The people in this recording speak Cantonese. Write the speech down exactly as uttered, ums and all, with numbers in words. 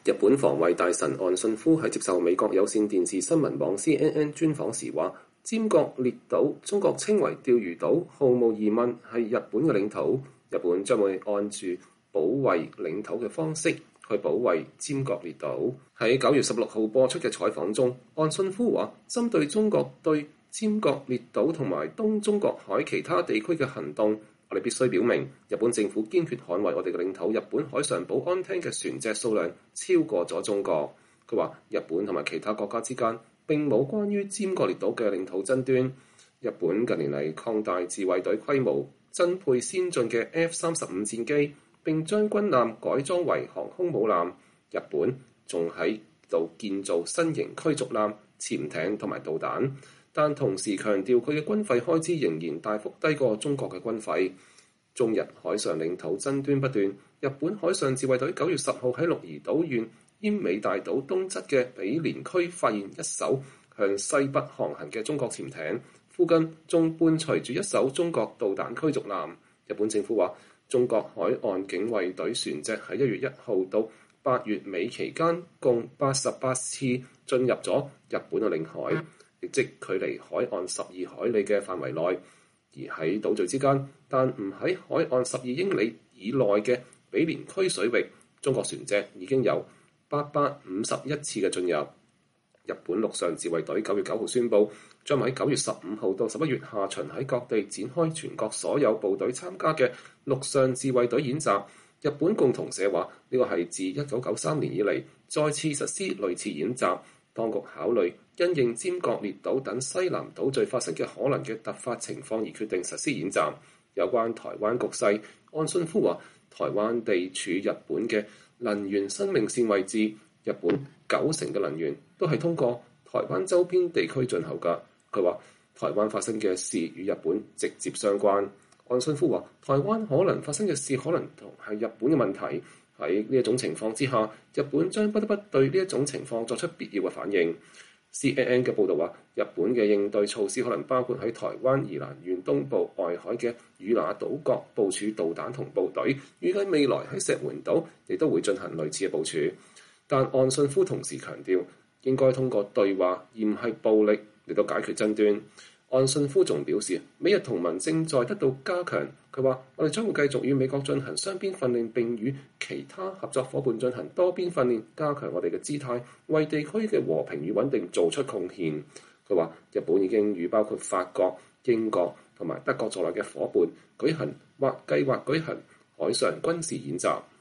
日本防衛大臣岸信夫喺接受美國有線電視新聞網 C N N 專訪時話：尖閣列島中國稱為釣魚島，毫無疑問係日本嘅領土。日本將會按住保衛領土嘅方式去保衛尖閣列島。喺九月十六號播出嘅採訪中，岸信夫話：針對中國對尖閣列島同埋東中國海其他地區嘅行動，我哋必須表明，日本政府堅決捍衛我哋嘅領土。日本海上保安廳嘅船隻數量超過咗中國。佢話：日本同埋其他國家之間並冇關於尖閣列島嘅領土爭端。日本近年嚟擴大自衛隊規模，增配先進嘅 F 三十五戰機，並將軍艦改裝為航空母艦。日本仲喺度建造新型驅逐艦、潛艇同埋導彈。但同時強調佢嘅軍費開支仍然大幅低過中國嘅軍費。中日海上領土爭端不斷，日本海上自衛隊九月十號喺鹿兒島縣奄美大島東側嘅比連區發現一艘向西北航行嘅中國潛艇，附近仲伴隨住一艘中國導彈驅逐艦。日本政府話，中國海岸警衛隊船隻喺一月一號到八月尾期間，共八十八次進入咗日本嘅領海，亦即距離海岸十二海里嘅範圍內，而喺島嶼之間，但唔喺海岸十二英里以內嘅比連區水域，中國船隻已經有八百五十一次嘅進入。日本陸上自衛隊九月九號宣布，將喺九月十五號到十一月下旬喺各地展開全國所有部隊參加嘅陸上自衛隊演習。日本共同社話，呢個係自一九九三年以嚟再次實施類似演習。當局考慮因應尖閣列島等西南島嶼發生嘅可能嘅突發情況而決定實施演習。有關台灣局勢，岸信夫話：台灣地處日本嘅能源生命線位置，日本九成嘅能源都係通過台灣周邊地區進口㗎。佢話：台灣發生嘅事與日本直接相關。岸信夫話：台灣可能發生嘅事可能同係日本嘅問題。喺呢一種情況之下，日本將不得不對呢一種情況作出必要嘅反應。C N N 嘅報導話，日本嘅應對措施可能包括喺台灣宜蘭縣東部外海嘅與那島國部署導彈同部隊，預計未來喺石門島亦都會進行類似嘅部署。但岸信夫同時強調，應該通過對話而唔係暴力嚟到解決爭端。岸信夫仲表示，美日同盟正在得到加強。佢話：我哋將會繼續與美國進行雙邊訓練，並與其他合作伙伴進行多邊訓練，加強我哋嘅姿態，為地區嘅和平與穩定做出貢獻。佢話：日本已經與包括法國、英國同埋德國在內嘅伙伴舉行或計劃舉行海上軍事演習。